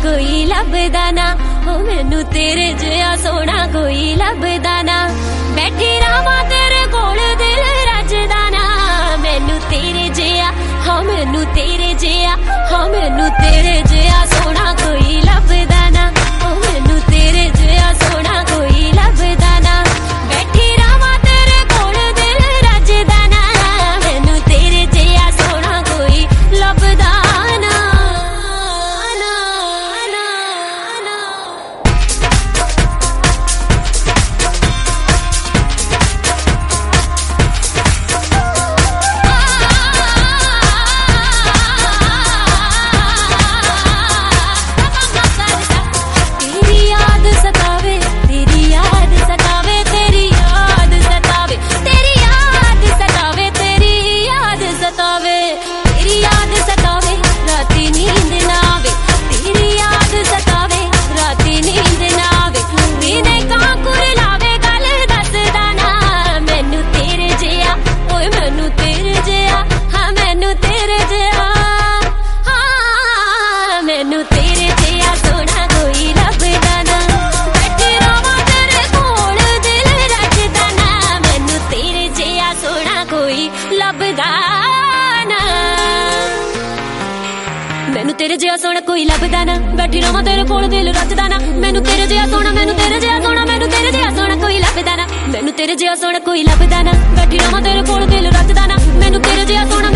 कोई लभदा ना, ओ मैनू तेरे जिहा सोना कोई लभदा ना। बैठी रहां तेरे कोल दिल रजदा ना, मैनू तेरे जिहा, हाँ मैनू तेरे जिहा, हाँ मैनू तेरे जिहा सोना कोई लभदा ना, ओ मैनू तेरे जिहा सोना कोई लभदा ना। बैठी रहां तेरे कोल दिल रजदा ना, मैनू तेरे जिहा सोना कोई लभदा ना। मैनू तेरे जिहा सोना कोई लभदा ना, बैठी रहां तेरे कोल दिल रजदा ना। मैनू तेरे जिहा सोना, मैनू तेरे जिहा सोना, मैनू तेरे जिहा सोना कोई लभदा ना। मैनू तेरे जिहा सोना कोई लभदा ना, बैठी रहां तेरे कोल दिल रजदा ना। मैनू तेरे जिहा सोना